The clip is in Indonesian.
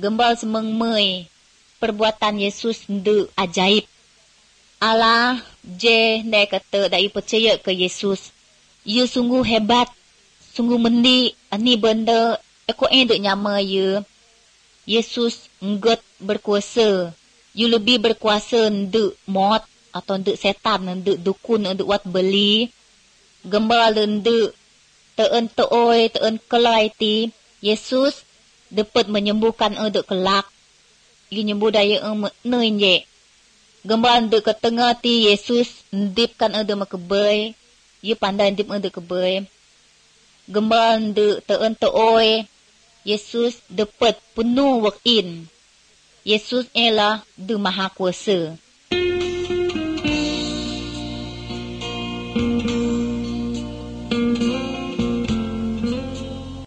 Gembal semengmei perbuatan Yesus ndu ajaib. Allah je ne kata dai percaya ke Yesus. Ia sungguh hebat, sungguh mendi ani benda eko duk nyama ia. Yesus nggot berkuasa. Ia lebih berkuasa nduk maut atau nduk setan, nduk dukun, nduk wat beli. Gembal nduk teun tooi, teun kelai ti Yesus dapat menyembuhkan nduk kelak. Ia nyembuh daya nein je. Gembal nduk ketengah ti Yesus ndipkan nduk makebay. Ia pandai ndip nduk kebay. Gembal nduk teun tooi Yesus dapat penuh wakin. Yesus ialah du maha kuasa.